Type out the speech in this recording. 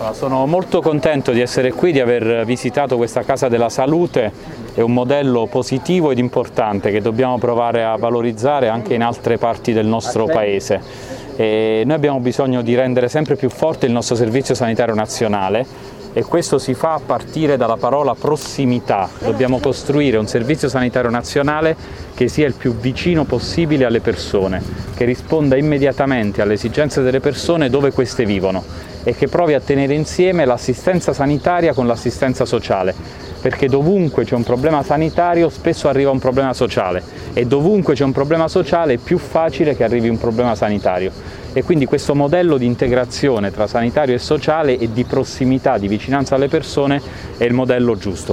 Sono molto contento di essere qui, di aver visitato questa Casa della Salute. È un modello positivo ed importante che dobbiamo provare a valorizzare anche in altre parti del nostro Paese. Noi abbiamo bisogno di rendere sempre più forte il nostro Servizio Sanitario Nazionale e questo si fa a partire dalla parola prossimità. Dobbiamo costruire un Servizio Sanitario Nazionale che sia il più vicino possibile alle persone, che risponda immediatamente alle esigenze delle persone dove queste vivono e che provi a tenere insieme l'assistenza sanitaria con l'assistenza sociale, perché dovunque c'è un problema sanitario spesso arriva un problema sociale e dovunque c'è un problema sociale è più facile che arrivi un problema sanitario. E quindi questo modello di integrazione tra sanitario e sociale e di prossimità, di vicinanza alle persone è il modello giusto.